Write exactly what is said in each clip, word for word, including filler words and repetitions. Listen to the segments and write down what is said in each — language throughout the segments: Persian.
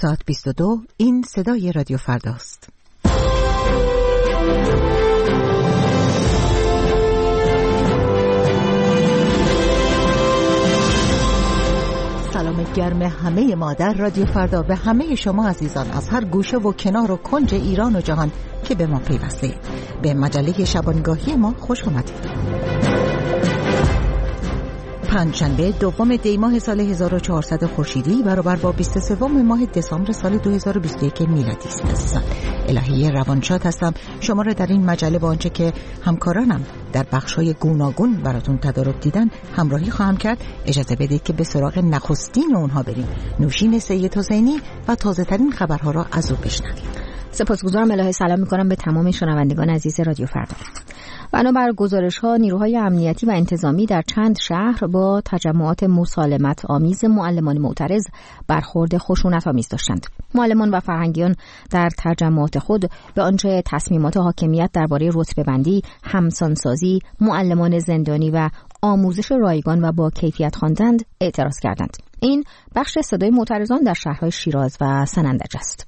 ساعت بیست و دو این صدای رادیو فرداست. سلام گرم همه ما در رادیو فردا به همه شما عزیزان از هر گوشه و کنار و کنج ایران و جهان که به ما پیوسته. به مجله شبانگاهی ما خوش آمدید. پنجشنبه دوم دی ماه سال هزار و چهارصد خورشیدی برابر با بیست و سه ماه دسامبر سال دو هزار و بیست و یک میلادی است. عزیزان الهی روانشاد هستم. شما را در این مجله با آنچه که همکارانم در بخش‌های گوناگون براتون تدارک دیدن همراهی خواهم کرد. اجازه بدید که به سراغ نخستین اونها بریم. نوشین سید حسینی و تازه ترین خبرها را از او بشنویم. سپاسگزارم. الهی سلام می‌کنم به تمام شنوندگان عزیز رادیو فردا. بنابر گزارش‌ها نیروهای امنیتی و انتظامی در چند شهر با تجمعات مسالمت آمیز معلمان معترض برخورد خشونت‌آمیز داشتند. معلمان و فرهنگیان در تجمعات خود به آنچه تصمیمات حاکمیت درباره رتبه‌بندی، همسانسازی، معلمان زندانی و آموزش رایگان و با کیفیت خواندند اعتراض کردند. این بخش صدای معترضان در شهرهای شیراز و سنندج است.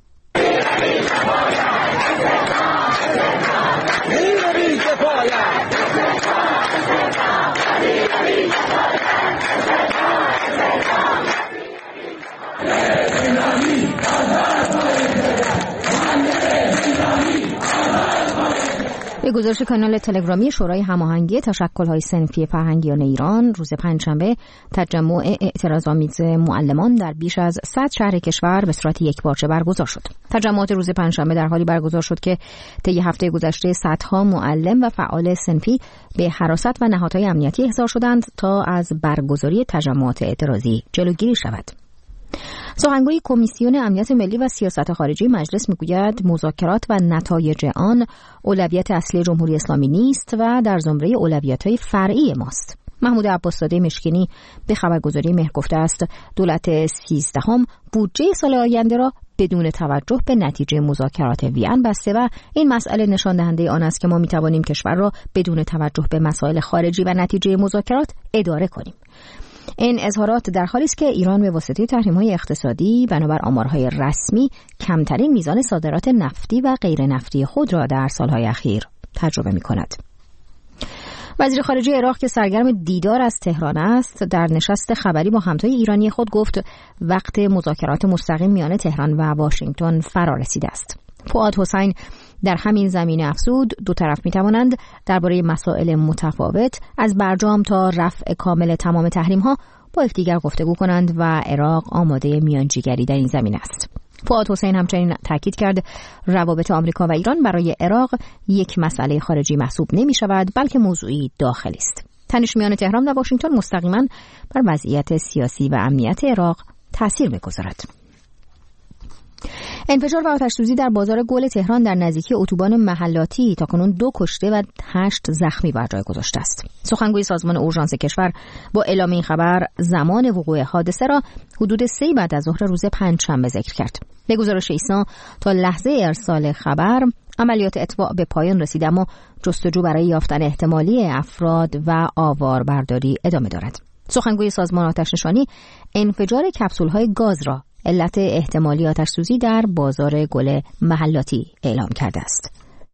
به گزارش کانال تلگرامی شورای هماهنگی تشکل‌های صنفی فرهنگیان ایران، روز پنجشنبه تجمع اعتراض‌آمیز معلمان در بیش از صد شهر کشور به صورت یکپارچه برگزار شد. تجمعات روز پنجشنبه در حالی برگزار شد که طی هفته گذشته صدها معلم و فعال صنفی به حراست و نهادهای امنیتی احضار شدند تا از برگزاری تجمعات اعتراضی جلوگیری شود. سخنگوی کمیسیون امنیت ملی و سیاست خارجی مجلس میگوید مذاکرات و نتایج آن اولویت اصلی جمهوری اسلامی نیست و در زمره اولویت‌های فرعی ماست. محمود عباس‌زاده مشکینی به خبرگزاری مهر گفته است دولت سیزدهم بودجه سال آینده را بدون توجه به نتیجه مذاکرات وین بسته و این مسئله نشان دهنده آن است که ما می‌توانیم کشور را بدون توجه به مسائل خارجی و نتیجه مذاکرات اداره کنیم. این اظهارات در حالی است که ایران به واسطه تحریم‌های اقتصادی بنابر آمارهای رسمی کمترین میزان صادرات نفتی و غیر نفتی خود را در سالهای اخیر تجربه می‌کند. وزیر خارجه عراق که سرگرم دیدار از تهران است، در نشست خبری با همتای ایرانی خود گفت وقت مذاکرات مستقیم میان تهران و واشنگتن فرا رسیده است. فؤاد حسین در همین زمینه افزود دو طرف می توانند درباره مسائل متفاوت از برجام تا رفع کامل تمام تحریم ها با یکدیگر گفتگو کنند و عراق آماده میانجیگری در این زمینه است. فؤاد حسین همچنین تاکید کرد روابط آمریکا و ایران برای عراق یک مسئله خارجی محسوب نمی شود بلکه موضوعی داخلی است. تنش میان تهران و واشنگتن مستقیما بر وضعیت سیاسی و امنیت عراق تاثیر می‌گذارد. انفجار و آتش‌سوزی در بازار گل تهران در نزدیکی اتوبان محلاتی تاکنون دو کشته و هشت زخمی بر جای گذاشته است. سخنگوی سازمان اورژانس کشور با اعلام این خبر زمان وقوع حادثه را حدود سه بعد از ظهر روز پنجشنبه ذکر کرد. به گزارش ایسنا تا لحظه ارسال خبر عملیات اطفاء به پایان رسید اما جستجو برای یافتن احتمالی افراد و آواربرداری ادامه دارد. سخنگوی سازمان آتش‌نشانی انفجار کپسول‌های گاز را علت احتمالی آتش‌سوزی در بازار گل محلاتی اعلام کرده است.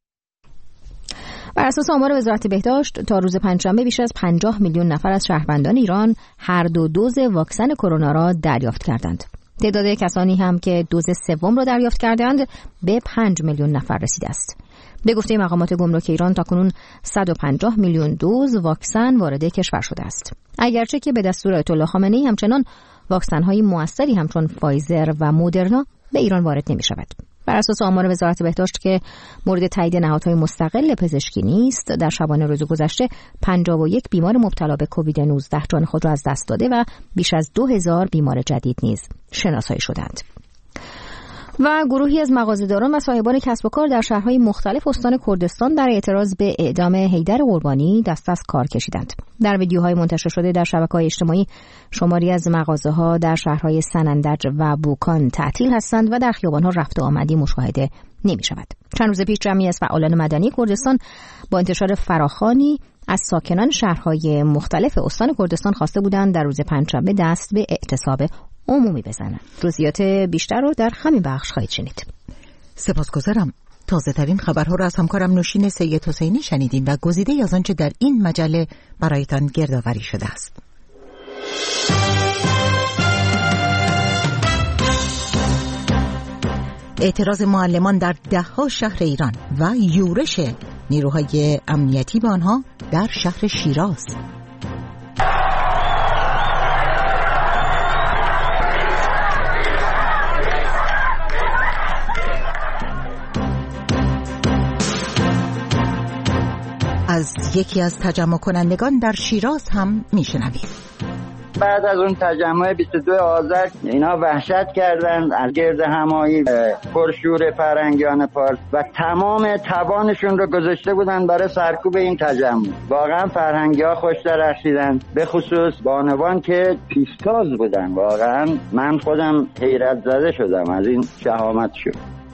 بر اساس آمار وزارت بهداشت تا روز پنجشنبه بیش از پنجاه میلیون نفر از شهروندان ایران هر دو دوز واکسن کرونا را دریافت کردند. تعداد کسانی هم که دوز سوم را دریافت کردند به پنج میلیون نفر رسیده است. به گفته مقامات گمرک ایران تاکنون صد و پنجاه میلیون دوز واکسن وارد کشور شده است. اگرچه که به دستور آیت الله خامنه‌ای همچنان واکسن‌های موثری همچون فایزر و مودرنا به ایران وارد نمی‌شود. بر اساس آمار وزارت بهداشت که مورد تایید نهادهای مستقل پزشکی نیست، در شبانه روز گذشته پنجاه و یک بیمار مبتلا به کووید نوزده جان خود را از دست داده و بیش از دو هزار بیمار جدید نیز شناسایی شدند. و گروهی از مغازه‌داران و صاحبان کسب و کار در شهرهای مختلف استان کردستان در اعتراض به اعدام حیدر قربانی دست از کار کشیدند. در ویدیوهای منتشر شده در شبکه‌های اجتماعی شماری از مغازه‌ها در شهرهای سنندج و بوکان تعطیل هستند و در خیابان‌ها رفت و آمدی مشاهده نمی‌شود. چند روز پیش جمعی از فعالان مدنی کردستان با انتشار فراخوانی از ساکنان شهرهای مختلف استان کردستان خواسته بودند در روز پنجشنبه دست به اعتصاب عمومی بزنن. جزئیات بیشتر رو در همین بخش خواهید شنید. سپاسگزارم. تازه ترین خبرها را از همکارم نوشین سید حسینی شنیدیم و گزیده‌ای از آنچه در این مجله برایتان گردآوری شده است. اعتراض معلمان در ده‌ها شهر ایران و یورش نیروهای امنیتی به آنها در شهر شیراز. از یکی از تجمع کنندگان در شیراز هم میشنوید. بعد از اون تجمع بیست و دو آذر اینا وحشت کردن از گرد همایی پرشور فرهنگیان پارس و تمام توانشون رو گذاشته بودن برای سرکوب این تجمع. واقعا فرهنگی‌ها خوش درخشیدن، به خصوص بانوان که پیشتاز بودن. واقعا من خودم حیرت زده شدم از این شهامتشون.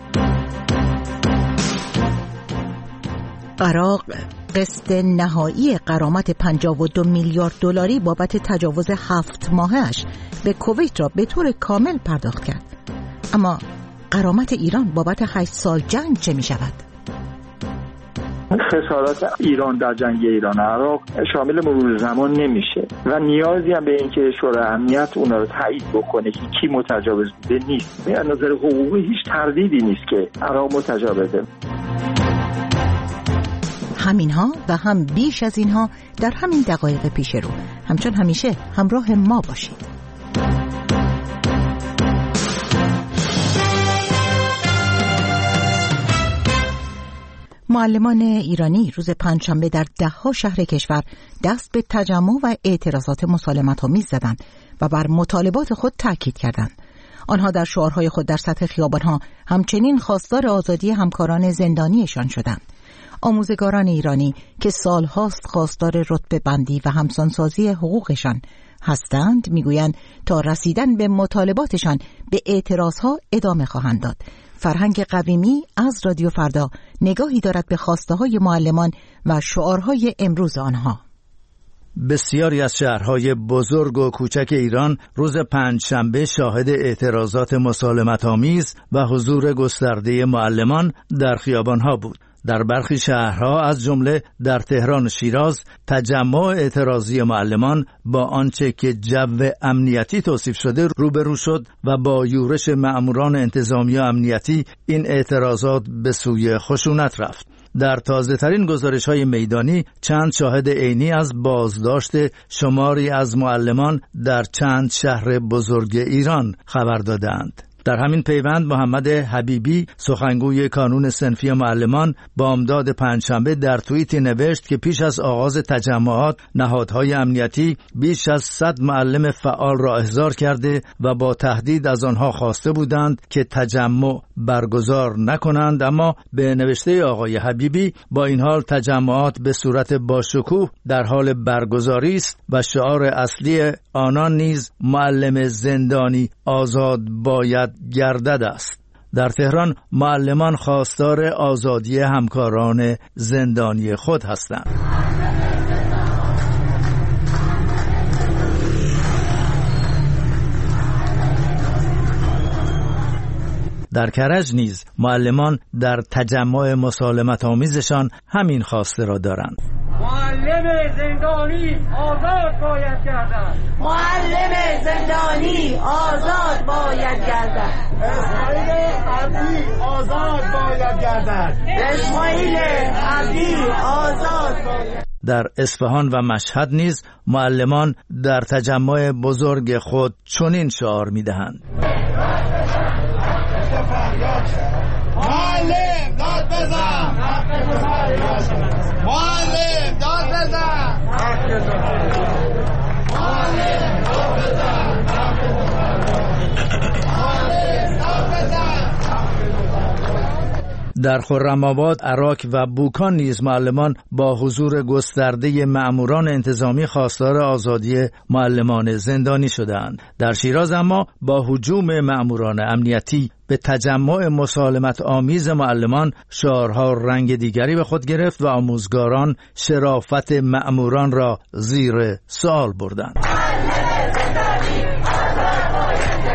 عراق قسط نهایی غرامت پنجاه و دو میلیارد دلاری بابت تجاوز هفت ماهش به کویت را به طور کامل پرداخت کرد. اما غرامت ایران بابت هشت سال جنگ چه می شود؟ خسارات ایران در جنگ ایران عراق شامل مرور زمان نمیشه و نیازی هم به این که شورای امنیت اونا رو تایید بکنه که کی متجاوز بوده نیست. از نظر حقوقی هیچ تردیدی نیست که عراق متجاوزه. همینها و هم بیش از اینها در همین دقایق پیش رو. همچون همیشه همراه ما باشید. معلمان ایرانی روز پنجشنبه در ده‌ها شهر کشور دست به تجمع و اعتراضات مسالمت‌آمیز زدند و بر مطالبات خود تاکید کردند. آنها در شعارهای خود در سطح خیابان‌ها همچنین خواستار آزادی همکاران زندانیشان شدند. آموزگاران ایرانی که سالهاست خواستار رتبه بندی و همسانسازی حقوقشان هستند میگویند تا رسیدن به مطالباتشان به اعتراضها ادامه خواهند داد. فرهنگ قویمی از رادیو فردا نگاهی دارد به خواسته های معلمان و شعارهای امروز آنها. بسیاری از شهرهای بزرگ و کوچک ایران روز پنجشنبه شاهد اعتراضات مسالمت‌آمیز و حضور گسترده معلمان در خیابانها بود. در برخی شهرها از جمله در تهران و شیراز تجمع اعتراضی معلمان با آنچه که جو امنیتی توصیف شده روبرو شد و با یورش مأموران انتظامی و امنیتی این اعتراضات به سوی خشونت رفت. در تازه ترین گزارش های میدانی چند شاهد عینی از بازداشت شماری از معلمان در چند شهر بزرگ ایران خبر دادند. در همین پیوند محمد حبیبی سخنگوی کانون صنفی معلمان بامداد پنجشنبه در توییتی نوشت که پیش از آغاز تجمعات نهادهای امنیتی بیش از صد معلم فعال را احضار کرده و با تهدید از آنها خواسته بودند که تجمع برگزار نکنند، اما به نوشته آقای حبیبی با این حال تجمعات به صورت باشکوه در حال برگزاری است و شعار اصلی آنان نیز معلم زندانی آزاد باید گردد است. در تهران معلمان خواستار آزادی همکاران زندانی خود هستند. در کرج نیز معلمان در تجمع مسالمت آمیزشان همین خواسته را دارند. معلم زندانی آزاد باید گردد. معلم زندانی آزاد باید گردد. اسماعیل عبدی آزاد باید گردد. اسماعیل عبدی آزاد باید. در اصفهان و مشهد نیز معلمان در تجمع بزرگ خود چنین شعار می‌دهند. معلم داد بزن. معلم داد بزن. معلم داد بزن. در خرم‌آباد، عراق و بوکان نیز معلمان با حضور گسترده مأموران انتظامی خواستار آزادی معلمان زندانی شدند. در شیراز اما با هجوم مأموران امنیتی به تجمع مسالمت آمیز معلمان شعارها رنگ دیگری به خود گرفت و آموزگاران شرافت مأموران را زیر سوال بردند.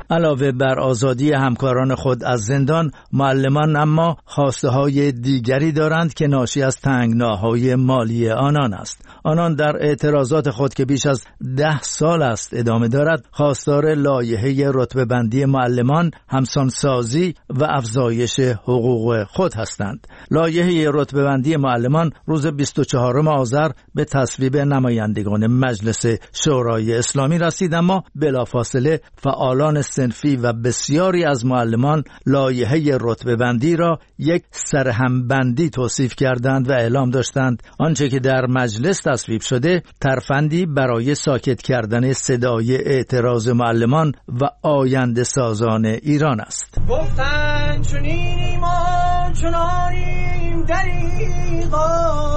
علاوه بر آزادی همکاران خود از زندان، معلمان اما خواسته های دیگری دارند که ناشی از تنگناهای مالی آنان است. آنان در اعتراضات خود که بیش از ده سال است ادامه دارد، خواستار لایحه رتبه بندی معلمان، همسانسازی و افزایش حقوق خود هستند. لایحه رتبه بندی معلمان روز بیست و چهارم آذر به تصویب نمایندگان مجلس شورای اسلامی رسید، اما بلافاصله فعالان صنفی و بسیاری از معلمان لایحه رتبه بندی را یک سرهمبندی توصیف کردند و اعلام داشتند آنچه که در مجلس تصویب شده ترفندی برای ساکت کردن صدای اعتراض معلمان و آینده سازان ایران است. گفتن چنینیم و چنانیم دریغا،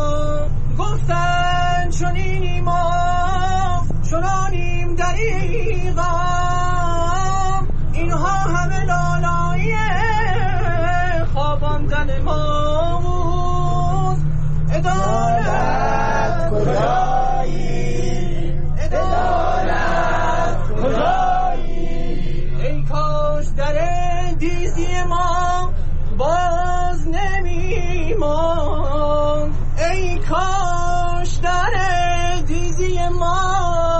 گفتن چنینیم و چنانیم دریغا، اینها همه لالایی خواباندن ما بود. عدالت کجایی، عدالت کجایی، ای کاش در دیزی ما باز نمی ماند، ای کاش در دیزی ما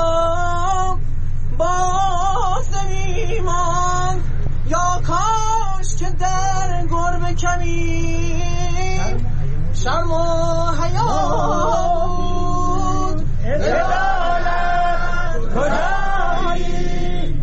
باز نمی ماند، یا کاش که در گربه کمین شرم و حیا بود. عدالت کجایی،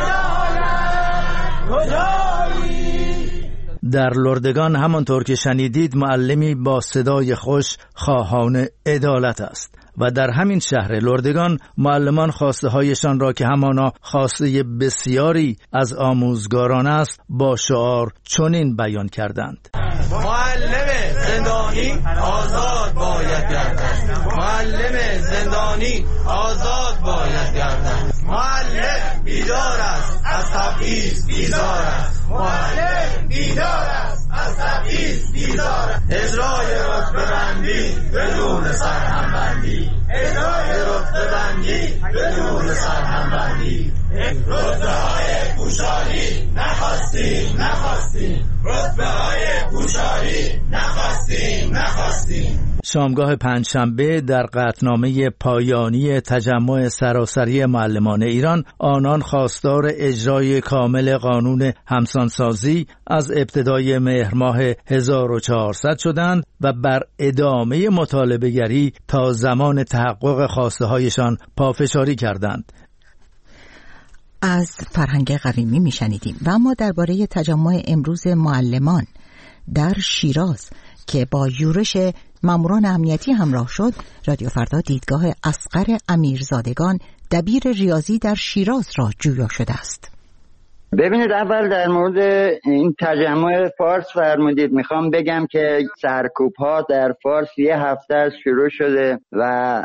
عدالت کجایی. در لردگان همانطور که شنیدید معلمی با صدای خوش خواهان عدالت است و در همین شهر لردگان معلمان خواسته هایشان را که همانا خواسته بسیاری از آموزگاران است با شعار چنین بیان کردند: معلم زندانی آزاد باید گردد، معلم زندانی آزاد باید گردد، معلم بیدار است از تبعیض بیزار است، معلم بیدار است از تبعیض بیزار است، اجرای رتبه بندی بدون سرهمبندی، اجرای رتبه بندی بدون سرهمبندی، رتبه های پوشالی نخواستیم نخواستیم، رتبه های پوشالی نخواستیم نخواستیم. شامگاه پنجشنبه در قطعنامه پایانی تجمع سراسری معلمان ایران، آنان خواستار اجرای کامل قانون همسانسازی از ابتدای مهر ماه هزار و چهارصد شدند و بر ادامه مطالبه گری تا زمان تحقق خواسته هایشان پافشاری کردند. از فرهنگ قویمی می شنیدیم. و اما درباره تجمع امروز معلمان در شیراز که با یورش ماموران امنیتی همراه شد، رادیو فردا دیدگاه اصغر امیرزادگان دبیر ریاضی در شیراز را جویا شده است. ببینید، اول در مورد این تجمع فارس فرمودید، میخوام بگم که سرکوب ها در فارس یه هفته از شروع شده و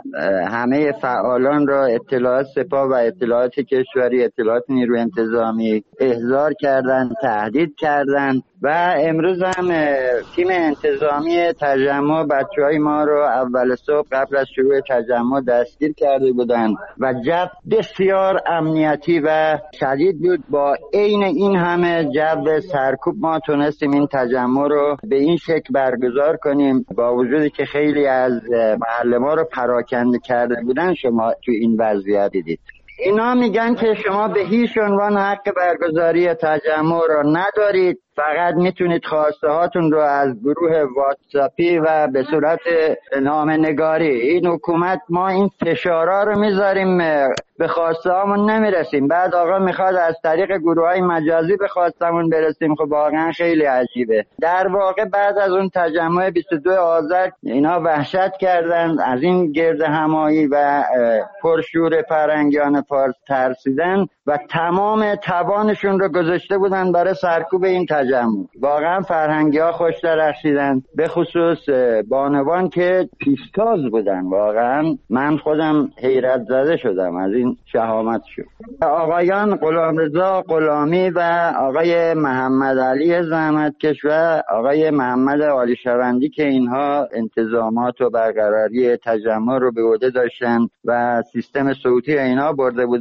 همه فعالان را اطلاعات سپاه و اطلاعات کشوری، اطلاعات نیروی انتظامی احضار کردند، تهدید کردند و امروز هم تیم انتظامی تجمع بچهای ما رو اول صبح قبل از شروع تجمع دستگیر کرده بودند و جو بسیار امنیتی و شدید بود. با عین این همه جو سرکوب ما تونستیم این تجمع رو به این شکل برگزار کنیم، با وجودی که خیلی از معلمان رو پراکنده کرده بودن. شما تو این وضعیت دیدید. اینا میگن که شما به هیچ عنوان حق برگزاری تجمع رو ندارید، فقط میتونید خواسته هاتون رو از گروه واتساپی و به صورت نامه‌نگاری. این حکومت ما این فشارا رو میذاریم، به خواسته هامون نمیرسیم، بعد آقا میخواد از طریق گروه های مجازی به خواستمون برسیم. خب واقعا خیلی عجیبه. در واقع بعد از اون تجمع بیست و دو آذر اینا وحشت کردن، از این گرد همایی و پرشور فرهنگیان فارس ترسیدن و تمام توانشون رو گذاشته بودن برای سرکوب این تجمع. واقعا فرهنگی ها خوش درخشیدن، به خصوص بانوان که پیشتاز بودن. واقعا من خودم حیرت زده شدم از این شهامت شد. آقایان غلامرضا غلامی و آقای محمد علی زحمتکش و آقای محمد عالی شوندی که اینها انتظامات و برقراری تجمع رو به عهده داشتن و سیستم صوتی اینا برده بودن،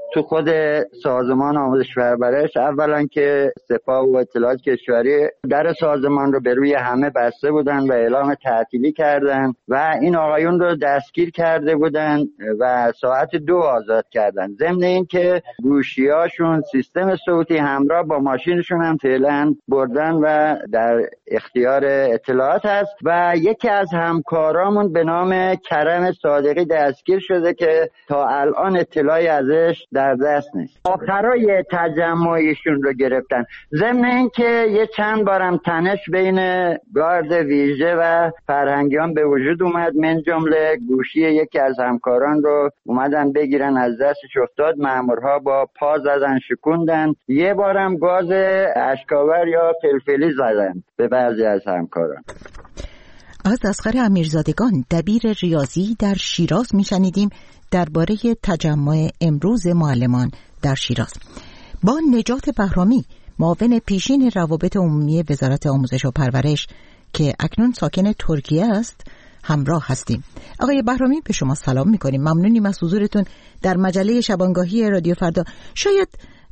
تو خود سازمان آموزش و پرورش اولا که سپاه و اطلاعات کشوری در سازمان رو به روی همه بسته بودن و اعلام تعطیلی کردن و این آقایون رو دستگیر کرده بودن و ساعت دو آزاد کردن. ضمن این که گوشیاشون سیستم صوتی همراه با ماشینشون هم فعلا بردن و در اختیار اطلاعات هست و یکی از همکارامون به نام کرم صادقی دستگیر شده که تا الان اطلاعی ازش در دست نیست. آخرای تجمعیشون رو گرفتن. ضمن این که یه چند بارم تنش بین گارد ویژه و فرهنگیان به وجود اومد، من جمله گوشی یکی از همکاران رو اومدن بگیرن، از دستش افتاد، مامورها با پا زدن شکوندن. یه بارم گاز اشکاور یا فلفلی زدن به بعضی از همکاران. از اصغر امیرزادگان دبیر ریاضی در شیراز میشنیدیم درباره تجمع امروز معلمان در شیراز. با نجات بهرامی معاون پیشین روابط عمومی وزارت آموزش و پرورش که اکنون ساکن ترکیه است همراه هستیم. آقای بهرامی به شما سلام میکنیم. ممنونیم از حضورتون در مجله شبانگاهی رادیو فردا. شاید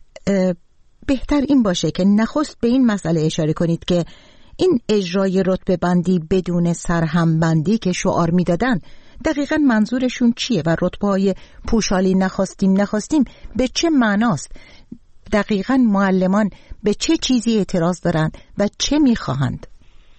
بهتر این باشه که نخست به این مسئله اشاره کنید که این اجرای رتبه بندی بدون سرهم بندی که شعار میدادن دقیقاً منظورشون چیه و رتبه‌های پوشالی نخواستیم نخواستیم به چه معناست؟ دقیقاً معلمان به چه چیزی اعتراض دارند و چه میخواهند؟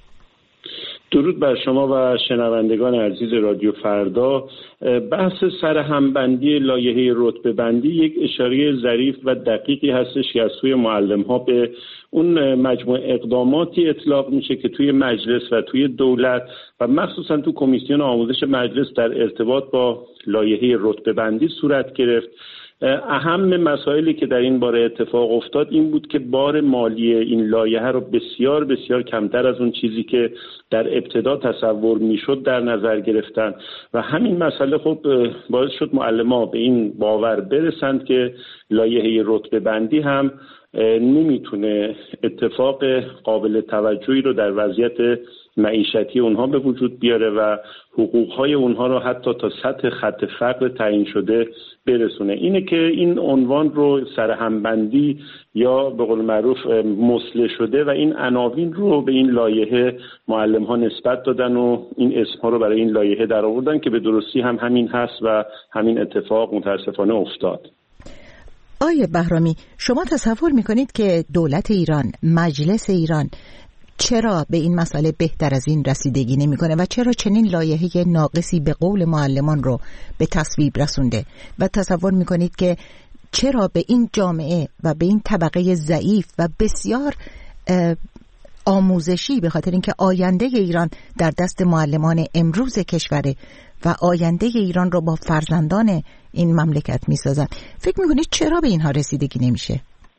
درود بر شما و شنوندگان عزیز رادیو فردا. بحث سرهمبندی لایحه رتبه بندی یک اشاره ظریف و دقیقی هستش که از سوی معلم‌ها به اون مجموع اقداماتی اطلاق میشه که توی مجلس و توی دولت و مخصوصا تو کمیسیون آموزش مجلس در ارتباط با لایحه رتبه بندی صورت گرفت. اهم مسائلی که در این باره اتفاق افتاد این بود که بار مالی این لایحه رو بسیار بسیار کمتر از اون چیزی که در ابتدا تصور میشد در نظر گرفتن و همین مسئله خب باعث شد معلم‌ها به این باور برسند که لایحه رتبه بندی هم نمیتونه اتفاق قابل توجهی رو در وضعیت معیشتی اونها به وجود بیاره و حقوقهای اونها رو حتی تا سطح خط فقر تعیین شده برسونه. اینه که این عنوان رو سرهمبندی یا به قول معروف مسله شده و این عناوین رو به این لایحه معلم‌ها نسبت دادن و این اسم‌ها رو برای این لایحه در آوردن که به درستی هم همین هست و همین اتفاق متاسفانه افتاد. آیه بهرامی، شما تصور میکنید که دولت ایران، مجلس ایران چرا به این مسئله بهتر از این رسیدگی نمیکنه و چرا چنین لایحه ناقصی به قول معلمان رو به تصویب رسونده و تصور میکنید که چرا به این جامعه و به این طبقه ضعیف و بسیار آموزشی، به خاطر اینکه آینده ایران در دست معلمان امروز کشوره و آینده ایران رو با فرزندان این مملکت میسازن، فکر میکنید چرا به اینها رسیدگی نمیشه؟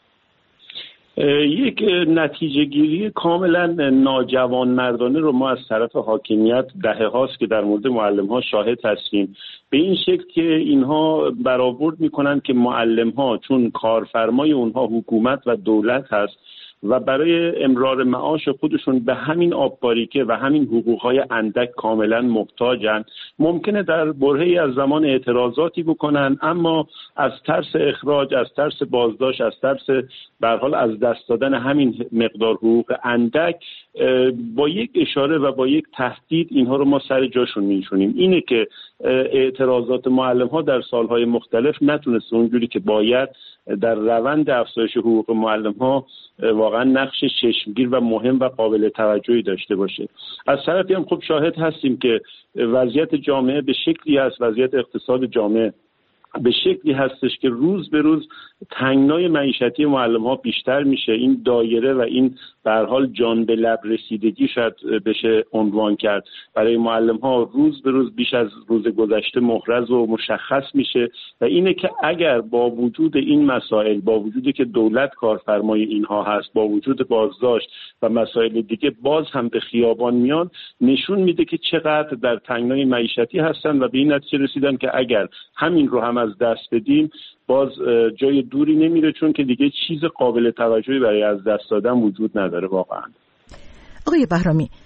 یک نتیجه گیری کاملا ناجوان مردانه رو ما از طرف حاکمیت دهه هاست که در مورد معلم ها شاهد هستیم، به این شکل که اینها برآورد میکنن که معلم ها چون کارفرمای اونها حکومت و دولت هست و برای امرار معاش خودشون به همین آب‌باریکه و همین حقوق‌های اندک کاملا محتاجن، ممکنه در برهه‌ای از زمان اعتراضاتی بکنن، اما از ترس اخراج، از ترس بازداشت، از ترس به هر حال از دست دادن همین مقدار حقوق اندک با یک اشاره و با یک تهدید اینها رو ما سر جاشون می‌نشونیم. اینه که اعتراضات معلم‌ها در سال‌های مختلف نتونسته اونجوری که باید در روند افزایش حقوق معلم‌ها واقعا نقش چشمگیر و مهم و قابل توجهی داشته باشه. از طرفی هم خب شاهد هستیم که وضعیت جامعه به شکلی هست، وضعیت اقتصاد جامعه به شکلی هستش که روز به روز تنگنای معیشتی معلم‌ها بیشتر میشه. این دایره و این به هر حال جان به لب رسیدگی شاید بشه عنوان کرد برای معلم‌ها روز به روز بیش از روز گذشته محرز و مشخص میشه و اینه که اگر با وجود این مسائل، با وجودی که دولت کارفرمای اینها هست، با وجود بازداشت و مسائل دیگه باز هم به خیابان میان، نشون میده که چقدر در تنگنای معیشتی هستن و به این نتیجه رسیدن که اگر همین رو هم از دست بدیم باز جای دوری نمیره، چون که دیگه چیز قابل توجهی برای از دست دادن وجود نداره. واقعا آقای بهرامی،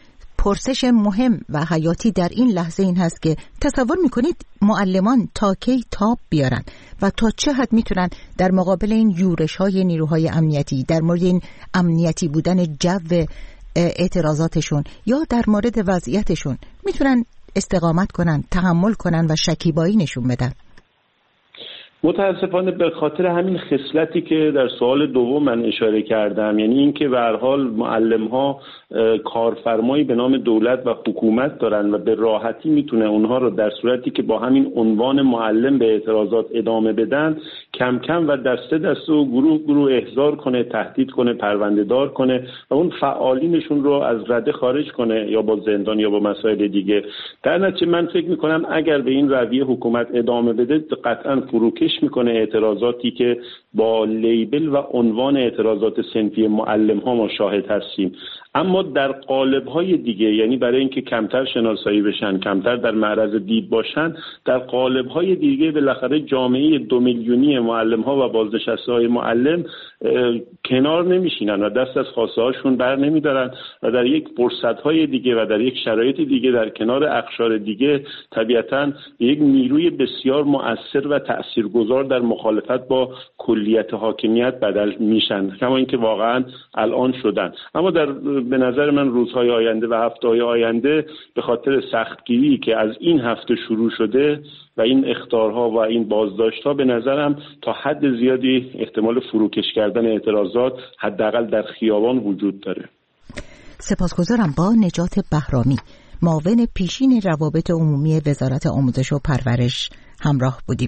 پرسش مهم و حیاتی در این لحظه این هست که تصور میکنید معلمان تا کی تاب بیارن و تا چه حد میتونن در مقابل این یورش های نیروهای امنیتی، در مورد این امنیتی بودن جو اعتراضاتشون یا در مورد وضعیتشون میتونن استقامت کنن، تحمل کنن و شکیبایی نشون بدن؟ متاسفانه به خاطر همین خصلتی که در سوال دوم من اشاره کردم، یعنی اینکه به هر حال معلم‌ها کارفرمایی به نام دولت و حکومت دارن و به راحتی میتونه اونها رو در صورتی که با همین عنوان معلم به اعتراضات ادامه بدن کم کم و دسته دسته و گروه گروه احضار کنه، تهدید کنه، پرونده دار کنه و اون فعالینشون رو از رده خارج کنه، یا با زندان یا با مسائل دیگه. در نتیجه من فکر میکنم اگر به این رویه حکومت ادامه بده قطعا فروکش میکنه اعتراضاتی که با لیبل و عنوان اعتراضات صنفی معلم ها ما شاهد هستیم. اما در قالب‌های دیگه، یعنی برای اینکه کمتر شناسایی بشن، کمتر در معرض دید باشن، در قالب‌های دیگه بالاخره جامعه دو میلیونی معلم‌ها و بازنشسته‌های معلم کنار نمیشینن و دست از خواسته هاشون بر نمیدارن و در یک فرصت‌های دیگه و در یک شرایط دیگه در کنار اقشار دیگه طبیعتاً یک نیروی بسیار مؤثر و تاثیرگذار در مخالفت با کلیت حاکمیت بدل میشن، کما اینکه واقعاً الان شدن. اما در به نظر من روزهای آینده و هفته‌های آینده به خاطر سختگیری که از این هفته شروع شده و این اخطارها و این بازداشت‌ها به نظرم تا حد زیادی احتمال فروکش کردن اعتراضات حداقل در خیابان وجود داره. سپاسگزارم. با نجات بهرامی، معاون پیشین روابط عمومی وزارت آموزش و پرورش همراه بودیم.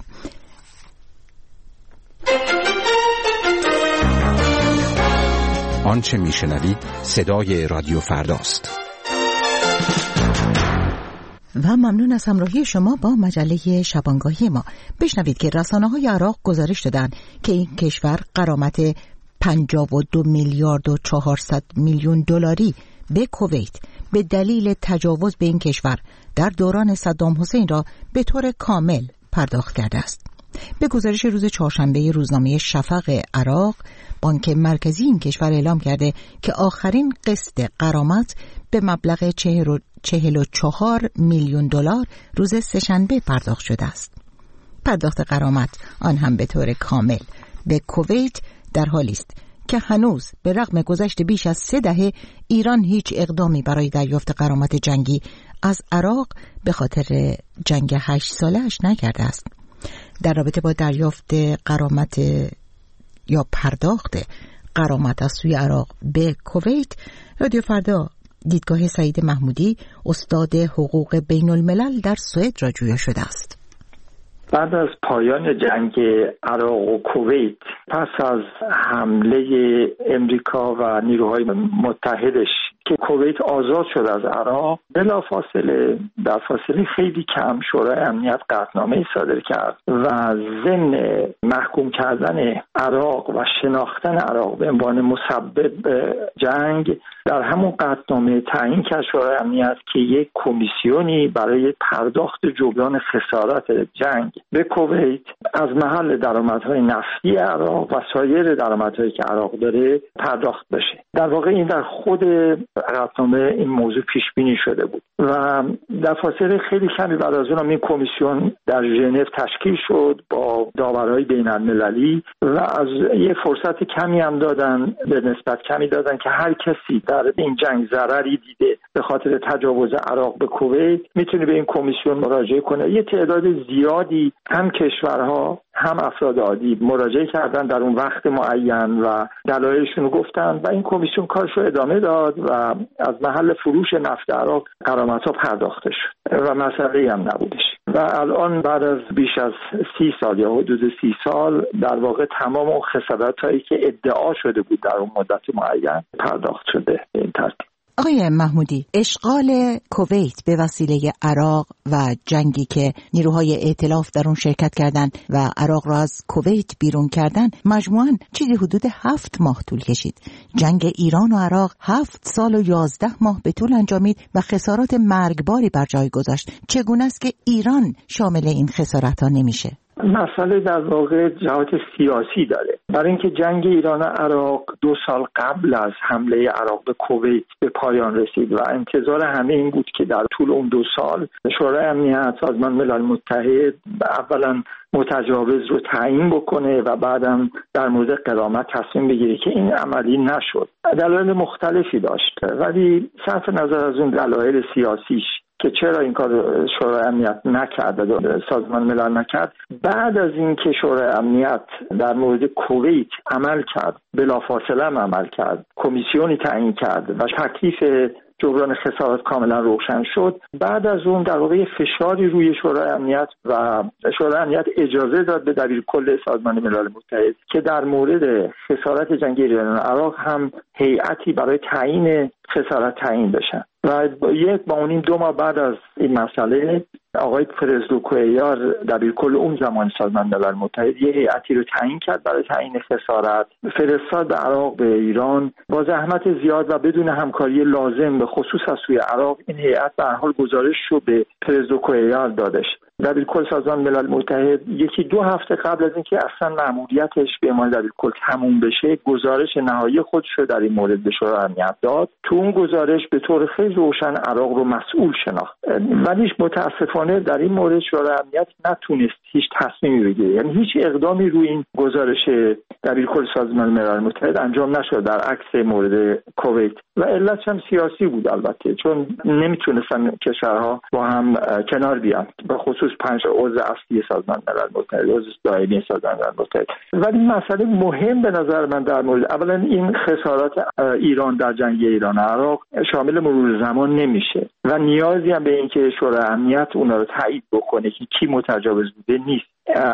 آنچه میشنوید صدای رادیو فرداست. و ممنون از همراهی شما با مجله شبانگاهی ما. بشنوید که رسانه‌های عراق گزارش دادن که این کشور غرامت پنجاه و دو میلیارد و چهارصد میلیون دلاری به کویت به دلیل تجاوز به این کشور در دوران صدام حسین را به طور کامل پرداخت کرده است. به گزارش روز چهارشنبه روزنامه شفق عراق، بانک مرکزی این کشور اعلام کرده که آخرین قسط غرامت به مبلغ چهل و چهار میلیون دلار روز سه‌شنبه پرداخت شده است. پرداخت غرامت آن هم به طور کامل به کویت در حالی است که هنوز به رغم گذشت بیش از سه دهه ایران هیچ اقدامی برای دریافت غرامت جنگی از عراق به خاطر جنگ هشت ساله‌اش نکرده است. در رابطه با دریافت غرامت یا پرداخت غرامت از سوی عراق به کویت، رادیو فردا دیدگاه سعید محمودی، استاد حقوق بین الملل در سوئد را جویا شده است. بعد از پایان جنگ عراق و کویت، پس از حمله امریکا و نیروهای متحدش که کویت آزاد شد از عراق، بلافاصله در فاصله خیلی کم شورای امنیت قطعنامه صادر کرد و ضمن محکوم کردن عراق و شناختن عراق به عنوان مسبب جنگ، در همون قطعنامه تعیین کرد شورای امنیت که یک کمیسیونی برای پرداخت جبران خسارات جنگ به کویت از محل درآمدهای نفتی عراق و سایر درآمدهایی که عراق داره پرداخت بشه. در واقع این در خود قطعنامه این موضوع پیش بینی شده بود و در فاصله خیلی کمی بعد از اون این کمیسیون در ژنو تشکیل شد با داورهای بین المللی و از یه فرصت کمی هم دادن، به نسبت کمی دادن که هر کسی در این جنگ ضرری دیده به خاطر تجاوز عراق به کویت میتونه به این کمیسیون مراجعه کنه. یه تعداد زیادی هم کشورها هم افراد عادی مراجعه کردن در اون وقت معین و دلایلشون رو گفتن و این کمیسیون کارش رو ادامه داد و از محل فروش نفت عراق غرامت‌ها پرداخته شد و مسئله‌ای هم نبودش. و الان بعد از بیش از سی سال یا حدود سی سال در واقع تمام اون خساراتایی که ادعا شده بود در اون مدت معین پرداخت شده به این ترتیب. آقای محمودی، اشغال کویت به وسیله عراق و جنگی که نیروهای ائتلاف در اون شرکت کردند و عراق را از کویت بیرون کردن مجموعاً چیزی حدود هفت ماه طول کشید. جنگ ایران و عراق هفت سال و یازده ماه به طول انجامید و خسارات مرگباری بر جای گذاشت. چگونه است که ایران شامل این خسارت ها نمیشه؟ مسئله در واقع جهات سیاسی داره. برای اینکه جنگ ایران و عراق دو سال قبل از حمله عراق به کویت به پایان رسید و انتظار همه این بود که در طول اون دو سال شورای امنیت سازمان ملل متحد اولا متجاوز رو تعیین بکنه و بعدم در مورد غرامت تصمیم بگیره که این عملی نشد. دلایل مختلفی داشت، ولی صرف نظر از اون دلایل سیاسیش که چرا این کار شورای امنیت نکرد و سازمان ملل نکرد، بعد از اینکه شورای امنیت در مورد کویت عمل کرد، بلافاصله عمل کرد، کمیسیونی تعیین کرد و تکلیف جبران خسارات کاملا روشن شد، بعد از اون در واقع فشاری روی شورای امنیت و شورای امنیت اجازه داد به دبیرکل سازمان ملل متحد که در مورد خسارات جنگی ایران و عراق هم هیئتی برای تعیین خسارات تعیین بشن. و یک با اونیم دو ماه بعد از این مسئله آقای پرزدو کویار دبیرکل اون زمان سازمان ملل متحد یه هیئتی رو تعیین کرد برای تعیین خسارات، فرستاد به عراق به ایران با زحمت زیاد و بدون همکاری لازم به خصوص از سوی عراق. این هیئت به هر حال گزارش رو به پرزدو کویار دادش. دبیرکل سازمان ملل متحد یکی دو هفته قبل از اینکه اصلا مأموریتش به عنوان دبیرکل تموم بشه گزارش نهایی خودش رو در این مورد به شورای امنیت داد. تو اون گزارش به طور خیلی روشن عراق رو مسئول شناخت، ولی متاسفانه در این مورد شورای امنیت نتونست هیچ تصمیمی بگیره، یعنی هیچ اقدامی روی این گزارش دبیرکل سازمان ملل متحد انجام نشد در عکس مورد کویت و علتش هم سیاسی بود البته، چون نمیتونستن کشورها با هم کنار بیان، به خصوص پنج عضو اصلی سازمان ملل متحد، عضو دائمی سازمان ملل متحد. ولی مسئله مهم به نظر من در مورد اولا این خسارات ایران در جنگ ایران و عراق شامل مرور زمان نمیشه و نیازی هم به اینکه شورای امنیت اونا رو تایید بکنه که کی متجاوز بوده نیست.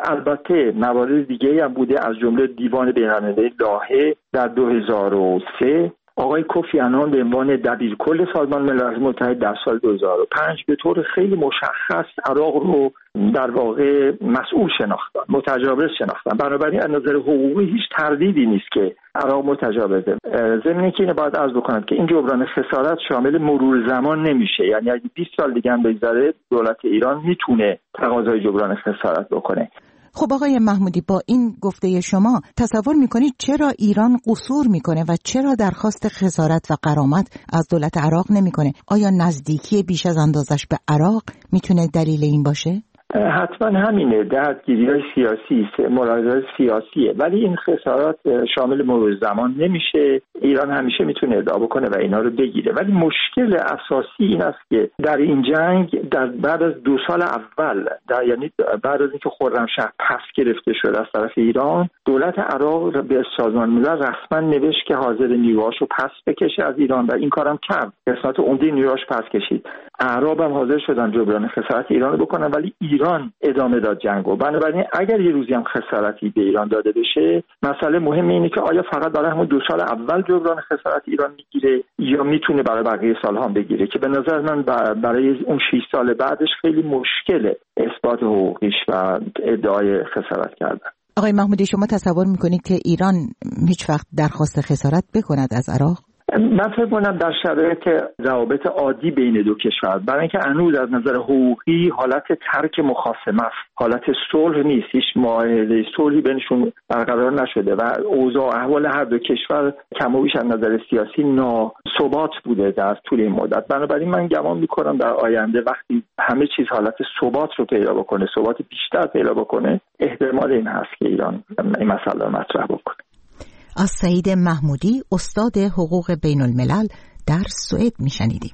البته موارد دیگه هم بوده، از جمله دیوان بین‌المللی لاهه در دو هزار و سه آقای کوفی عنان به عنوان دبیرکل سازمان ملل متحد در سال دو هزار و پنج به طور خیلی مشخص عراق رو در واقع مسئول شناختن، متجاوز شناختن. بنابراین از نظر حقوقی هیچ تردیدی نیست که عراق متجاوزه. ضمن اینکه اینو باید عرض بکنم که این جبران خسارت شامل مرور زمان نمیشه، یعنی اگه بیست سال دیگه هم بگذره دولت ایران میتونه تقاضای جبران خسارت بکنه. خب آقای محمودی، با این گفته شما تصور میکنید چرا ایران قصور میکنه و چرا درخواست خسارت و غرامت از دولت عراق نمیکنه؟ آیا نزدیکی بیش از اندازش به عراق میتونه دلیل این باشه؟ حتما همینه، درگیری‌های سیاسی، ملاحظات سیاسیه، ولی این خسارات شامل مرور زمان نمیشه. ایران همیشه میتونه ادعا بکنه و اینا رو بگیره، ولی مشکل اساسی این است که در این جنگ در بعد از دو سال اول، در یعنی بعد از اینکه خرمشهر پس گرفته شد از طرف ایران، دولت عراق به سازمان ملل رسما نوشت که حاضر نیروهاشو پس بکشه از ایران و این کارم کرد. قسمت عمده نیروهاش پس کشید. اعراب هم حاضر شدن جبران خسارت ایران رو بکنن، ولی ایران ادامه داد جنگو. بنابراین اگر یه روزی هم خسارتی به ایران داده بشه، مسئله مهم اینه که آیا فقط برای همون دو سال اول جبران خسارت ایران میگیره یا میتونه برای بقیه سالها هم بگیره، که به نظر من برای اون شش سال بعدش خیلی مشکله اثبات حقوقیش و ادعای خسارت کردن. آقای محمودی، شما تصور میکنید که ایران هیچ وقت درخواست خسارت بکند از عراق؟ من فکر کنم در شرایط روابط عادی بین دو کشور، برای اینکه هنوز از نظر حقوقی حالت ترک مخاصمه است، حالت صلح نیست، هیچ معاهده صلحی بینشون برقرار نشده و اوضاع احوال هر دو کشور کم و بیش از نظر سیاسی ناثبات بوده در طول این مدت. بنابراین من گمان میکنم در آینده وقتی همه چیز حالت ثبات رو پیدا بکنه، ثبات بیشتر پیدا بکنه، احتمال این هست که ایران این مسئله رو مطرح بکنه. از سعید محمودی، استاد حقوق بین الملل در سوئد میشنیدیم.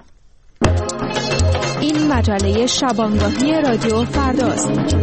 این مجله شبانگاهی رادیو فرداست.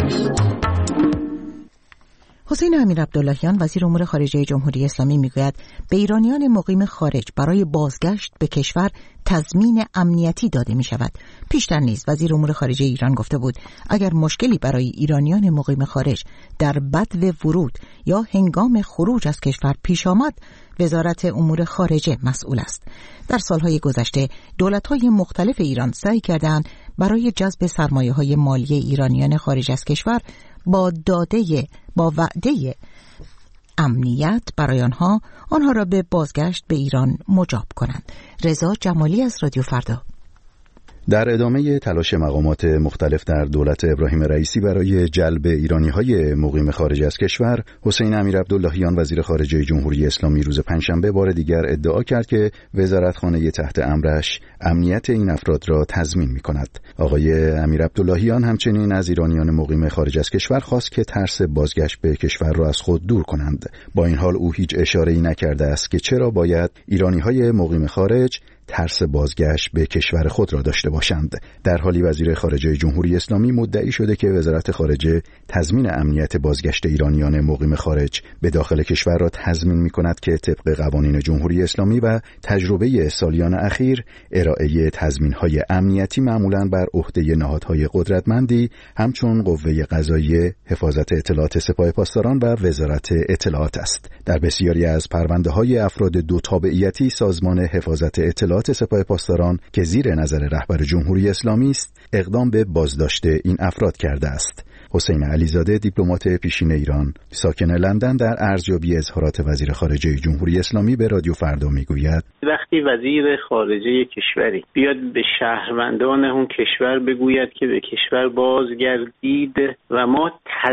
حسین امیر عبداللهیان وزیر امور خارجه جمهوری اسلامی میگوید به ایرانیان مقیم خارج برای بازگشت به کشور تضمین امنیتی داده می شود. پیشتر نیز وزیر امور خارجه ایران گفته بود اگر مشکلی برای ایرانیان مقیم خارج در بدو ورود یا هنگام خروج از کشور پیش آمد، وزارت امور خارجه مسئول است. در سالهای گذشته دولت‌های مختلف ایران سعی کردند برای جذب سرمایه‌های مالی ایرانیان خارج از کشور با داده با وعده امنیت برای آنها آنها را به بازگشت به ایران مجاب کنند. رضا جمالی از رادیو فردا. در ادامه تلاش مقامات مختلف در دولت ابراهیم رئیسی برای جلب ایرانی‌های مقیم خارج از کشور، حسین امیرعبداللهیان وزیر خارجه جمهوری اسلامی روز پنجشنبه بار دیگر ادعا کرد که وزارتخانه تحت امرش امنیت این افراد را تضمین می‌کند. آقای امیرعبداللهیان همچنین از ایرانیان مقیم خارج از کشور خواست که ترس بازگشت به کشور را از خود دور کنند. با این حال او هیچ اشاره‌ای نکرده است که چرا باید ایرانی‌های مقیم خارج ترس بازگشت به کشور خود را داشته باشند. در حالی وزیر خارجه جمهوری اسلامی مدعی شده که وزارت خارجه تضمین امنیت بازگشت ایرانیان مقیم خارج به داخل کشور را تضمین می‌کند که طبق قوانین جمهوری اسلامی و تجربه سالیان اخیر ارائه تضمین‌های امنیتی معمولاً بر عهده نهادهای قدرتمندی همچون قوه قضاییه، حفاظت اطلاعات سپاه پاسداران و وزارت اطلاعات است. در بسیاری از پرونده‌های افراد دو تابعیتی سازمان حفاظت اطلاعات سپاه پاسداران که زیر نظر رهبر جمهوری اسلامی است اقدام به بازداشت این افراد کرده است. حسین علیزاده دیپلمات پیشین ایران ساکن لندن در ارزیابی اظهارات وزیر خارجه جمهوری اسلامی به رادیو فردا میگوید وقتی وزیر خارجه کشوری بیاد به شهروندان اون کشور بگوید که به کشور بازگردید و ما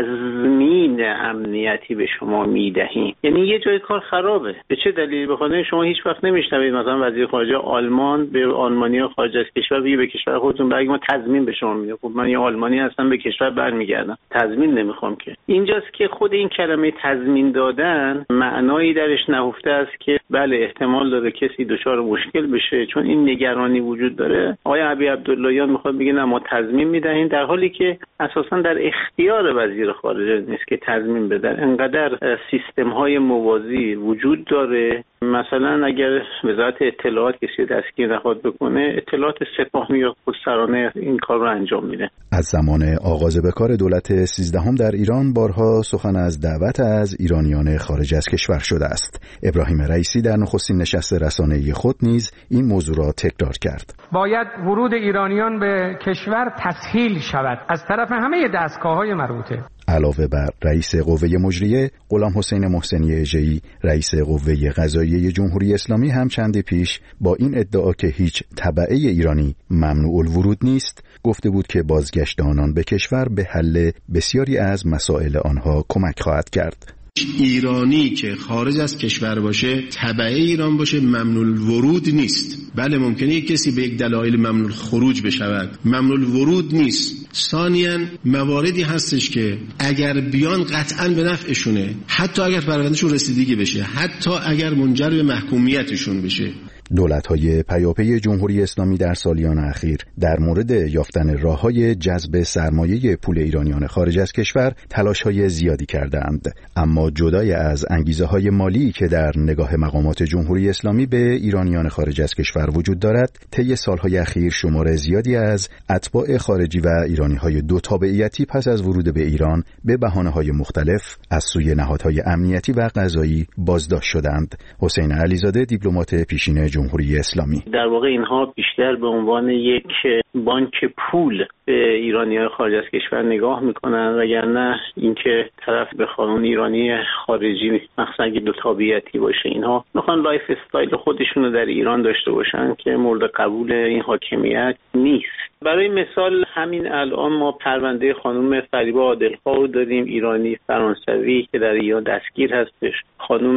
تضمین امنیتی به شما میدهیم، یعنی یه جای کار خرابه. به چه دلیل؟ به خاطر شما هیچ وقت نمیشنوید مثلا وزیر خارجه آلمان به آلمانیا خارج از کشور بگه به کشور خودتون برگ ما تضمین به شما میدیم. خب من یه آلمانی هستم به کشور برمیگردم، تضمین نمیخوام که. اینجاست که خود این کلمه تضمین دادن معنایی درش نهفته است که بله احتمال داره کسی دچار مشکل بشه، چون این نگرانی وجود داره. آقای امیرعبداللهیان میخواد بگه نه ما تضمین میدهیم، در حالی که اساسا در اختیار وزیر خارجه نیست که تضمین بده. انقدر سیستم های موازی وجود داره. مثلا اگر وزارت اطلاعات کسی دستگیر نخواد بکنه، اطلاعات سپاه میاد خودسرانه این کار رو انجام میده. از زمان آغاز به کار دولت سیزدهم در ایران بارها سخن از دعوت از ایرانیان خارج از کشور شده است. ابراهیم رئیسی در نخستین نشست رسانه‌ای خود نیز این موضوع را تکرار کرد. باید ورود ایرانیان به کشور تسهیل شود از طرف همه دستگاه‌های مربوطه. علاوه بر رئیس قوه مجریه، غلام حسین محسنی اژه‌ای رئیس قوه قضاییه جمهوری اسلامی هم چندی پیش با این ادعا که هیچ تبعه ایرانی ممنوع الورود نیست گفته بود که بازگشت آنان به کشور به حل بسیاری از مسائل آنها کمک خواهد کرد. ایرانی که خارج از کشور باشه، تبعه ایران باشه، ممنوع الورود نیست. بله ممکنه یک کسی به یک دلایل ممنوع خروج بشود، ممنوع الورود نیست. ثانیاً مواردی هستش که اگر بیان قطعاً به نفعشونه، حتی اگر پروندهشون رسیدگی بشه، حتی اگر منجر به محکومیتشون بشه. دولت‌های پیاپی جمهوری اسلامی در سالیان اخیر در مورد یافتن راه‌های جذب سرمایه پول ایرانیان خارج از کشور تلاش‌های زیادی کردند، اما جدای از انگیزه‌های مالی که در نگاه مقامات جمهوری اسلامی به ایرانیان خارج از کشور وجود دارد، طی سال‌های اخیر شمار زیادی از اتباع خارجی و ایرانی‌های دو تابعیتی پس از ورود به ایران به بهانه‌های مختلف از سوی نهادهای امنیتی و قضایی بازداشت شدند. حسین علیزاده دیپلمات پیشین جمهوری اسلامی: در واقع اینها بیشتر به عنوان یک بانک پول به ایرانی‌های خارج از کشور نگاه میکنن، وگرنه اینکه طرف به قانون ایرانی خارجی مثلا اگه دو تابعیتی باشه، اینها میخوان لایف استایل خودشونو در ایران داشته باشن که مورد قبول این حاکمیت نیست. برای مثال همین الان ما پرونده خانم فریبا عادل‌خواه رو داریم، ایرانی فرانسوی که در ایران دستگیر هستش. خانم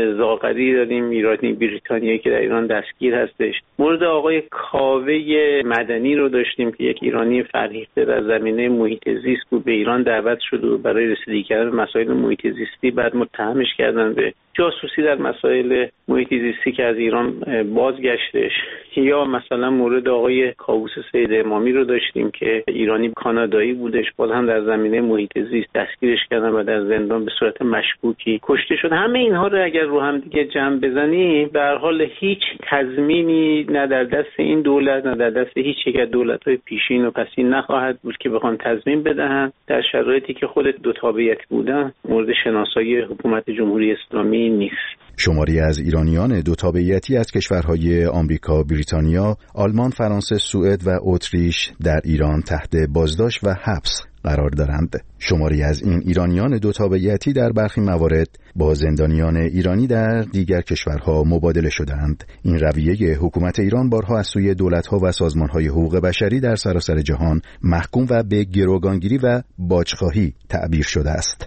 زاغری داریم، ایرانی بریتانیایی که در ایران دستگیر هستش. مورد آقای کاوه مدنی رو داشتیم که یک ایرانی فرهیخته در زمینه محیط زیست بود، به ایران دعوت شد و برای رسیدگی کردن مسائل محیط زیستی بعد متهمش کردن به جاسوسی در مسائل محیط زیستی که از ایران بازگشتش. یا مثلا مورد آقای کاووس سید امامی رو داشتیم که ایرانی کانادایی بودش، باز هم در زمینه محیط زیست دستگیرش کردن و در زندان به صورت مشکوکی کشته شد. همه اینها رو اگر رو هم دیگه جمع بزنیم، به هر حال هیچ تضمینی نه در دست این دولت نه در دست هیچ یک از دولت‌های پیشین و پسین نخواهد بود که بخوان تضمین بدهند در شرایطی که خود دو تابعیت بودن مورد شناسایی حکومت جمهوری اسلامی نیست. شماری از ایرانیان دو تابعیتی از کشورهای آمریکا، بریتانیا، آلمان، فرانسه، سوئد و اتریش در ایران تحت بازداشت و حبس قرار دارند. شماری از این ایرانیان دو تابعیتی در برخی موارد با زندانیان ایرانی در دیگر کشورها مبادله شدند. این رویه حکومت ایران بارها از سوی دولت‌ها و سازمان‌های حقوق بشری در سراسر جهان محکوم و به گروگانگیری و باجخواهی تعبیر شده است.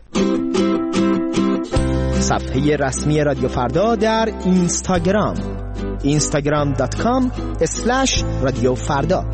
صفحه رسمی رادیو فردا در اینستاگرام اینستاگرام دات کام اسلش رادیو فردا.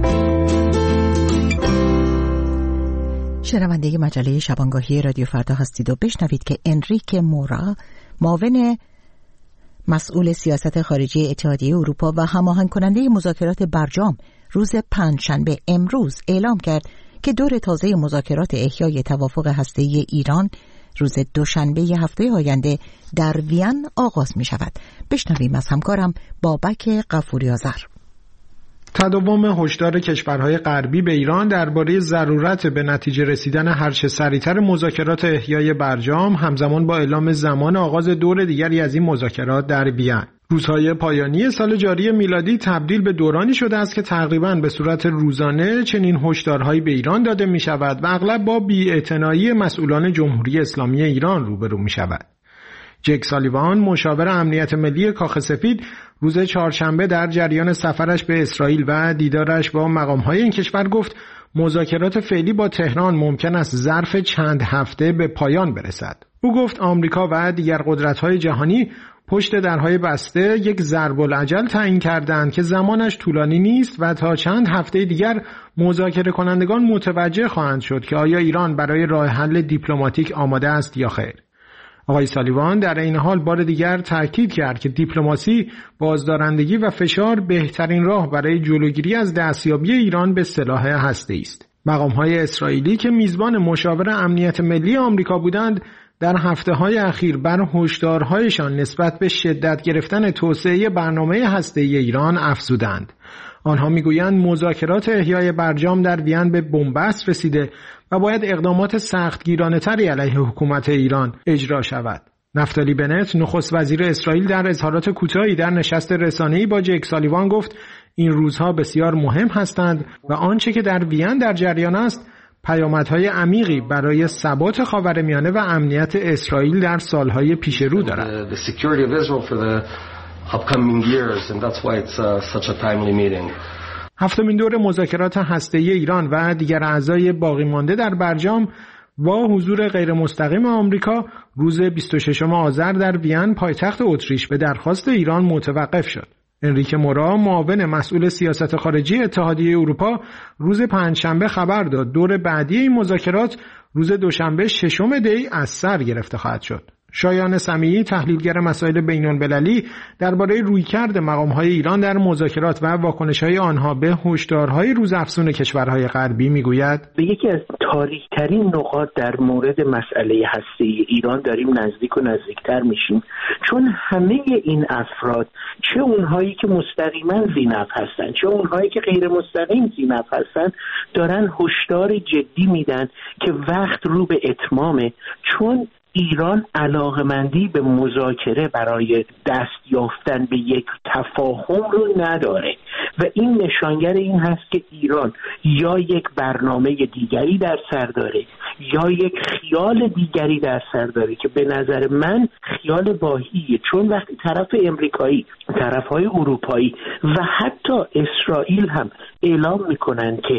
شنونده مجله شبانگاهی رادیو فردا هستید و بشنوید که انریک مورا، معاون مسئول سیاست خارجی اتحادیه اروپا و هماهنگ کننده مذاکرات برجام، روز پنجشنبه امروز اعلام کرد که دور تازه مذاکرات احیای توافق هسته‌ای ایران روز دوشنبه هفته آینده در وین آغاز می شود. بشنویم از همکارم بابک غفوری آذر. تداوم هشدار کشورهای غربی به ایران درباره ضرورت به نتیجه رسیدن هرچه سریعتر مذاکرات احیای برجام همزمان با اعلام زمان آغاز دور دیگری از این مذاکرات در وین. روزهای پایانی سال جاری میلادی تبدیل به دورانی شده است که تقریباً به صورت روزانه چنین هشدارهایی به ایران داده می شود و اغلب با بی‌اعتنایی مسئولان جمهوری اسلامی ایران روبرو می شود. جک سالیوان، مشاور امنیت ملی کاخ سفید، روز چهارشنبه در جریان سفرش به اسرائیل و دیدارش با مقام‌های این کشور گفت مذاکرات فعلی با تهران ممکن است ظرف چند هفته به پایان برسد. او گفت آمریکا و دیگر قدرت‌های جهانی پشت درهای بسته یک ضرب الاجل تعیین کردند که زمانش طولانی نیست و تا چند هفته دیگر مذاکره کنندگان متوجه خواهند شد که آیا ایران برای راه حل دیپلماتیک آماده است یا خیر. آقای سالیوان در این حال بار دیگر تاکید کرد که دیپلماسی، بازدارندگی و فشار بهترین راه برای جلوگیری از دستیابی ایران به سلاح هسته‌ای است. مقام‌های اسرائیلی که میزبان مشاور امنیت ملی آمریکا بودند، در هفته‌های اخیر بر هشدارهایشان نسبت به شدت گرفتن توسعه برنامه هسته‌ای ایران افزودند. آنها میگویند مذاکرات احیای برجام در وین به بنبست رسیده و باید اقدامات سختگیرانه‌تری علیه حکومت ایران اجرا شود. نفتالی بنت، نخست وزیر اسرائیل، در اظهارات کوتاهی در نشست رسانه‌ای با جک سالیوان گفت این روزها بسیار مهم هستند و آنچه که در وین در جریان است پیامدهای عمیقی برای ثبات خاورمیانه و امنیت اسرائیل در سالهای پیش رو دارد. هفتمین دور مذاکرات هسته‌ای ایران و دیگر اعضای باقی مانده در برجام با حضور غیر مستقیم آمریکا روز بیست و ششم آذر در وین پایتخت اتریش به درخواست ایران متوقف شد. انریک مورا، معاون مسئول سیاست خارجی اتحادیه اروپا، روز پنجشنبه خبر داد دور بعدی این مذاکرات روز دوشنبه ششم دی از سر گرفته خواهد شد. شایان سمیعی، تحلیلگر مسائل بین‌المللی، درباره رویکرد مقام‌های ایران در مذاکرات و واکنش‌های آنها به هشدارهای روزافزون کشورهای غربی میگوید: به یکی از تاریک‌ترین نقاط در مورد مسئله هسته‌ای ایران داریم نزدیک و نزدیکتر میشیم، چون همه این افراد، چه اونهایی که مستقیما ذی‌نفع هستند چه اونهایی که غیر مستقیم ذی‌نفع هستند، دارن هشدار جدی میدن که وقت رو به اتمامه، چون ایران علاقمندی به مذاکره برای دست یافتن به یک تفاهم رو نداره و این نشانگر این هست که ایران یا یک برنامه دیگری در سر داره یا یک خیال دیگری در سر داره که به نظر من خیال واهیه، چون وقتی طرف امریکایی، طرفهای اروپایی و حتی اسرائیل هم اعلام میکنن که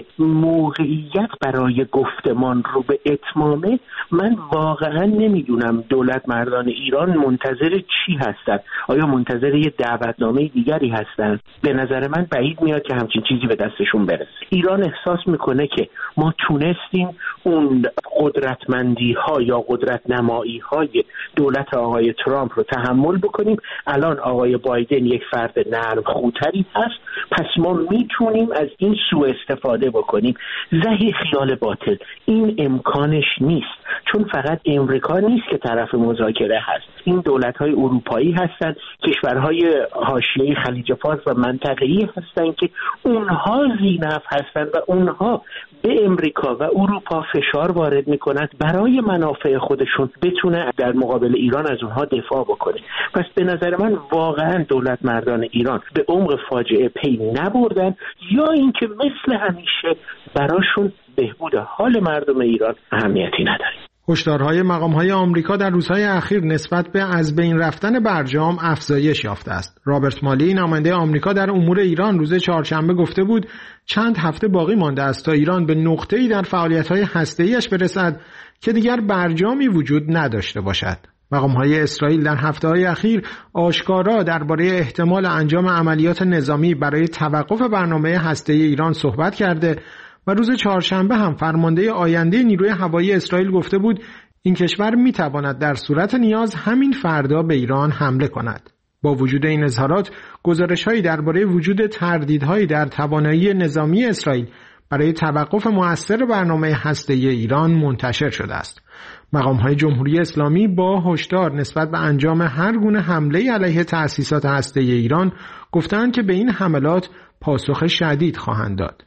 موقعیت برای گفتمان رو به اتمامه، من واقعا نمیدونم دولت مردان ایران منتظر چی هستند. آیا منتظر یه دعوتنامه دیگری هستند؟ به نظر من بعید میاد که همچین چیزی به دستشون برسه. ایران احساس میکنه که ما تونستیم اون قدرتمندی ها یا قدرت نمایی های دولت آقای ترامپ رو تحمل بکنیم. الان آقای بایدن یک فرد نرم خوتری هست، پس ما میتونیم از این سوء استفاده بکنیم. زهی خیال باطل، این امکانش نیست، چون فقط امریکا نیست که طرف مذاکره هست. این دولت‌های اروپایی هستند، کشورهای حاشیه خلیج فارس و منطقه‌ای هستند که اونها ذی‌نفع هستند و اونها به امریکا و اروپا فشار وارد میکنند برای منافع خودشون بتونه در مقابل ایران از اونها دفاع بکنه. پس به نظر من واقعا دولت مردان ایران به عمق فاجعه پی نبردن، یا اینکه مثل همیشه براشون بهبود حال مردم ایران اهمیتی نداره. هشدارهای مقام‌های آمریکا در روزهای اخیر نسبت به از بین رفتن برجام افزایش یافته است. رابرت مالی، نماینده آمریکا در امور ایران، روز چهارشنبه گفته بود چند هفته باقی مانده است تا ایران به نقطه‌ای در فعالیت‌های هسته‌ایش برسد که دیگر برجامی وجود نداشته باشد. مقام‌های اسرائیل در هفته‌های اخیر آشکارا درباره احتمال انجام عملیات نظامی برای توقف برنامه هسته‌ای ایران صحبت کرده و روز چهارشنبه هم فرمانده آینده نیروی هوایی اسرائیل گفته بود این کشور می‌تواند در صورت نیاز همین فردا به ایران حمله کند. با وجود این اظهارات، گزارش‌هایی درباره وجود تردیدهایی در توانایی نظامی اسرائیل برای توقف مؤثر برنامه هسته‌ای ایران منتشر شده است. مقام‌های جمهوری اسلامی با هشدار نسبت به انجام هر گونه حمله علیه تأسیسات هسته‌ای ایران گفتند که به این حملات پاسخ شدید خواهند داد.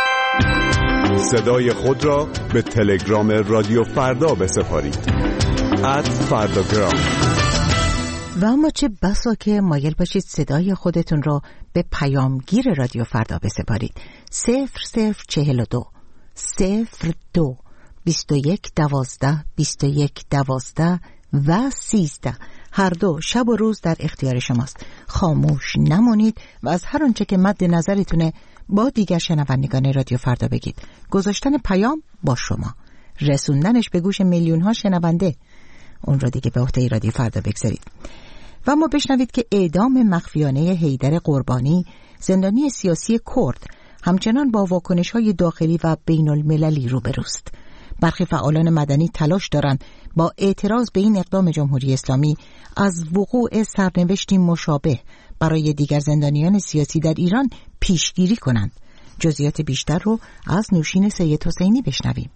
صدای خود را به تلگرام رادیو فردا بسپارید. ات فرداگرام. و اما چه بسا که مایل باشید صدای خودتون را به پیامگیر رادیو فردا بسپارید. صفر صفر چهل و دو صفر دو بیست و یک دوازده بیست و یک دوازده و سیزده. هر دو شب و روز در اختیار شماست. خاموش نمانید و از هر آنچه که مد نظرتونه با دیگر شنوندگان رادیو فردا بگید. گذاشتن پیام با شما، رسوندنش به گوش میلیون ها شنونده، اون را دیگه به عهده رادیو فردا بگذارید. و ما بشنوید که اعدام مخفیانه حیدر قربانی، زندانی سیاسی کرد، همچنان با واکنش‌های داخلی و بین المللی روبروست. برخی فعالان مدنی تلاش دارند با اعتراض به این اقدام جمهوری اسلامی از وقوع سرنوشتی مشابه برای دیگر زندانیان سیاسی در ایران پیشگیری کنند. جزئیات بیشتر رو از نوشین سید حسینی بشنویم.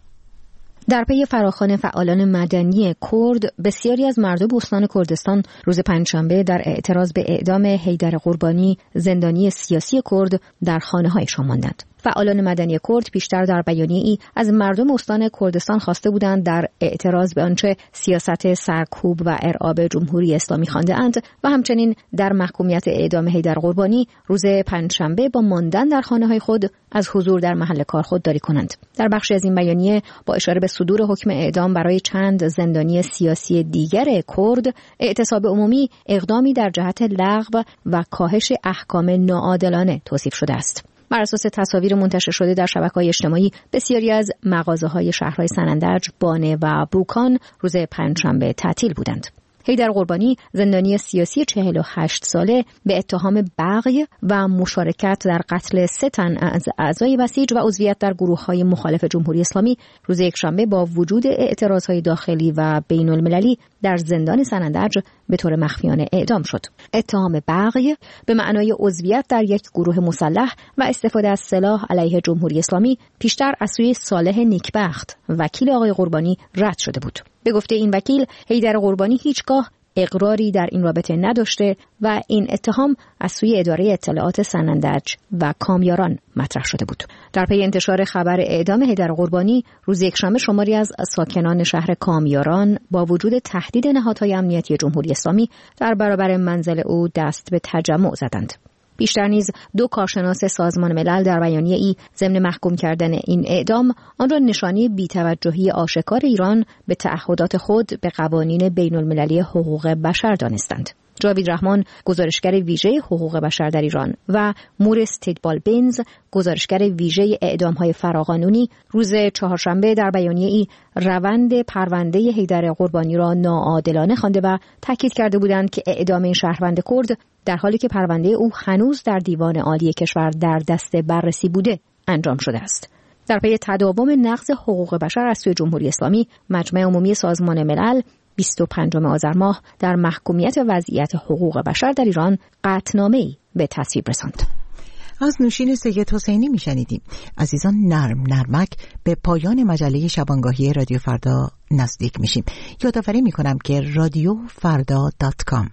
در پی فراخوان فعالان مدنی کرد، بسیاری از مردم استان کردستان روز پنجشنبه در اعتراض به اعدام حیدر قربانی، زندانی سیاسی کرد، در خانه‌هایشان ماندند. فعالان مدنی کرد پیشتر در بیانیه‌ای از مردم استان کردستان خواسته بودند در اعتراض به آنچه سیاست سرکوب و ارعاب جمهوری اسلامی خوانده‌اند و همچنین در محکومیت اعدام حیدر قربانی روز پنجشنبه با ماندن در خانه‌های خود از حضور در محل کار خودداری کنند. در بخشی از این بیانیه با اشاره به صدور حکم اعدام برای چند زندانی سیاسی دیگر کرد، اعتصاب عمومی اقدامی در جهت لغو و کاهش احکام ناعادلانه توصیف شده است. بر اساس تصاویر منتشر شده در شبکه‌های اجتماعی، بسیاری از مغازه‌های شهرهای سنندج، بانه و بوکان روز پنجشنبه تعطیل بودند. حیدر قربانی، زندانی سیاسی چهل و هشت ساله، به اتهام بغی و مشارکت در قتل سه تن از اعضای بسیج و عضویت در گروه‌های مخالف جمهوری اسلامی روز یکشنبه با وجود اعتراض‌های داخلی و بین‌المللی در زندان سنندج به طور مخفیانه اعدام شد. اتهام بغی به معنای عضویت در یک گروه مسلح و استفاده از سلاح علیه جمهوری اسلامی پیشتر از سوی صالح نیکبخت، وکیل آقای قربانی، رد شده بود. به گفته این وکیل، حیدر قربانی هیچگاه اقراری در این رابطه نداشته و این اتهام از سوی اداره اطلاعات سنندج و کامیاران مطرح شده بود. در پی انتشار خبر اعدام حیدر قربانی، روز یکشنبه شماری از ساکنان شهر کامیاران با وجود تهدید نهادهای امنیتی جمهوری اسلامی در برابر منزل او دست به تجمع زدند. بیشتر نیز دو کارشناس سازمان ملل در بیانیه‌ای ضمن محکوم کردن این اعدام آن را نشانی بی‌توجهی آشکار ایران به تعهدات خود به قوانین بین‌المللی حقوق بشر دانستند. جاوید رحمان، گزارشگر ویژه حقوق بشر در ایران، و مورس تیدبال-بنز، گزارشگر ویژه اعدام‌های فراقانونی، روز چهارشنبه در بیانیه‌ای روند پرونده حیدر قربانی را ناعادلانه خوانده و تاکید کرده بودند که اعدام این شهروند کرد در حالی که پرونده او هنوز در دیوان عالی کشور در دست بررسی بوده انجام شده است. در پی تداوم نقض حقوق بشر از سوی جمهوری اسلامی، مجمع عمومی سازمان ملل بیست و پنجم آذر ماه در محکومیت وضعیت حقوق بشر در ایران قطعنامه‌ای به تصویب رساند. از نوشین سید حسینی میشنیدیم. عزیزان، نرم نرمک به پایان مجله شبانگاهی رادیو فردا نزدیک میشیم. یادآوری میکنم که رادیو فردا دات کام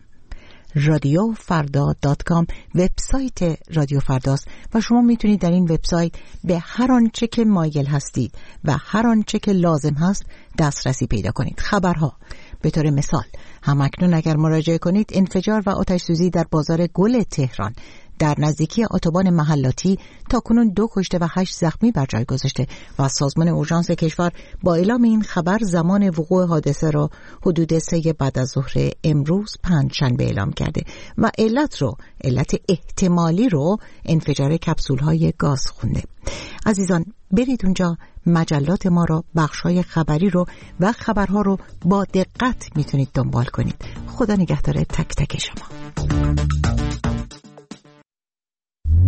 رادیو فردا دات کام وبسایت رادیو فرداست و شما میتونید در این وبسایت به هر آنچه که مایل هستید و هر آنچه که لازم هست دسترسی پیدا کنید. خبرها، به طور مثال همکنون اگر مراجعه کنید انفجار و آتش سوزی در بازار گل تهران در نزدیکی اتوبان محلاتی تاکنون دو کشته و هشت زخمی بر جای گذاشته و سازمان اورژانس کشور با اعلام این خبر زمان وقوع حادثه را حدود سه بعد از ظهر امروز پنجشنبه اعلام کرده و علت رو علت احتمالی رو انفجار کپسول‌های گاز خونده. عزیزان برید اونجا، مجلات ما رو، بخش‌های خبری رو و خبرها رو با دقت میتونید دنبال کنید. خدا نگهدار تک تک شما.